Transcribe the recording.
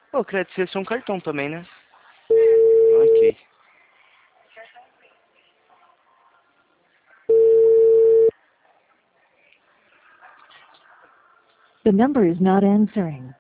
Pô, crédito ser só um cartão também, né? Ok. The number is not answering.